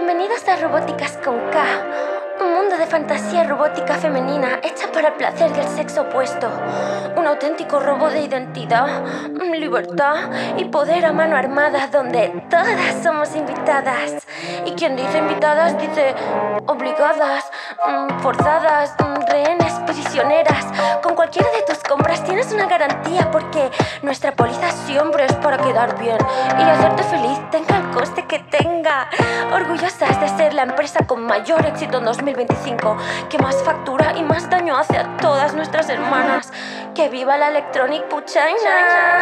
Bienvenidos a Robóticas con K, un mundo de fantasía robótica femenina hecha para el placer del sexo opuesto. Un auténtico robo de identidad, libertad y poder a mano armada donde todas somos invitadas. Y quien dice invitadas dice obligadas, forzadas, rehenes, prisioneras. Con cualquiera de tus compras tienes una garantía porque nuestra póliza siempre es para quedar bien y hacerte feliz, tenga el coste que tenga. Orgullosas de ser la empresa con mayor éxito en 2025, que más factura y más daño hace a todas nuestras hermanas. ¡Que viva la Electronic Puchaina!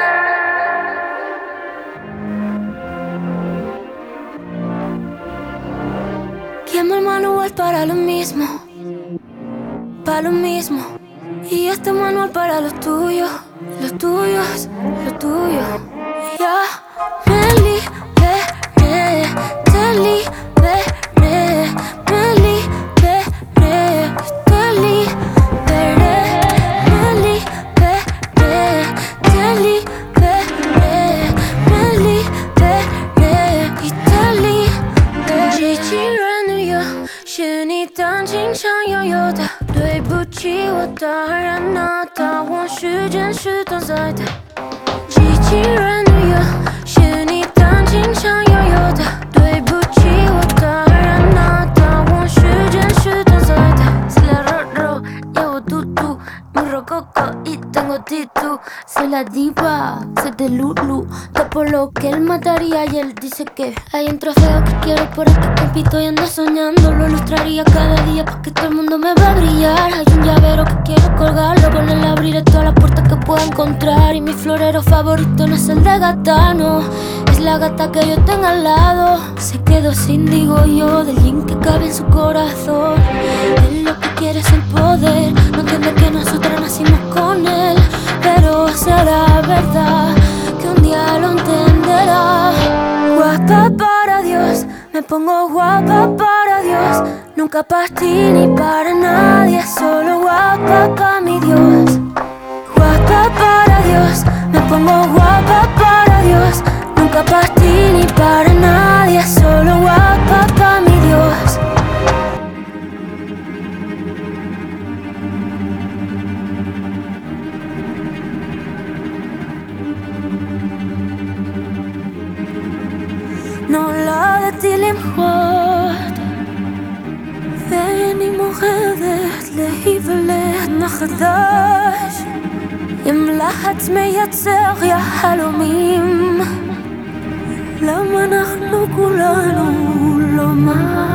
Quemo el manual para lo mismo, para lo mismo. Y este manual para los tuyos, los tuyos, los tuyos. Ya me liberé, te liberé, me liberé, te liberé, me liberé, te liberé, me liberé y te liberé。机器人的约是你当经常拥有的，对不起，我当然拿它，我是真实存在的。机器人的约是你当经常拥有的，对不起，我当然拿它，我是真实存在的。Soy la Roro, llevo tutu, muy rococo y tengo titu. Soy la diva, soy de Lulu, tapo lo que él mataría y él dice que hay un trofeo que quiero por el que compito y ando soñando. Lo ilustraría cada día porque todo el mundo me va a brillar. Hay un llavero que quiero colgarlo, con él abriré todas las puertas que pueda encontrar. Y mi florero favorito no es el de gata, no, es la gata que yo tenga al lado. Se quedó sin, digo yo, del yin que cabe en su corazón. Él lo que quiere es el poder, no entiende que nosotras nacimos con él. Pero será verdad que un día lo entenderá. Guapa para Dios, me pongo guapa para Dios. Nunca para ti ni para nadie, solo guapa para mi Dios. Guapa para Dios, me pongo guapa para Dios. Nunca para ti ni para nadie, solo guapa para mi Dios. No la de ti le importa. ואני מורדת להיוולד מחדש עם לחץ מייצר יהלומים. למה אנחנו כולנו לא מה